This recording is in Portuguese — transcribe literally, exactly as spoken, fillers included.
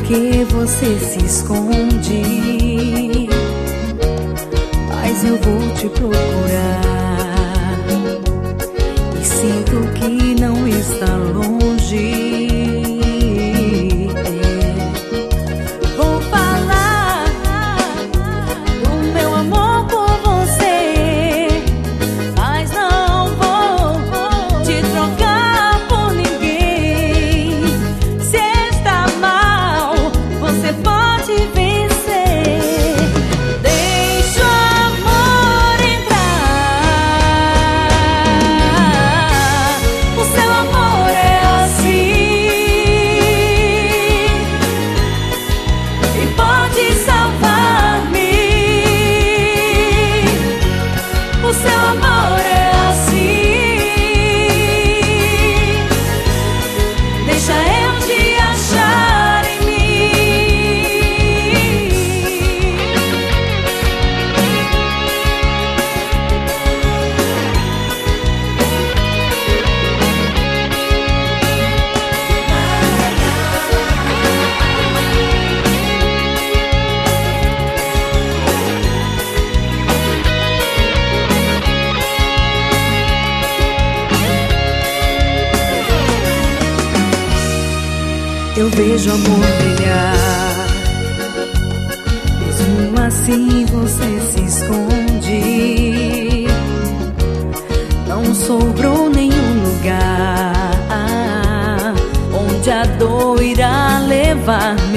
porque você se esconde, mas eu vou te procurar e sinto que não está longe. Vou falar do meu amor por você, mas não vou te trocar por ninguém. Se está mal, você pode vencer. Deixa o amor entrar. O seu amor é assim e pode salvar-me. O seu amor é assim. Deixa eu te achar em mim. Eu vejo amor brilhar, mesmo assim você se esconde. Não sobrou nenhum lugar onde a dor irá levar.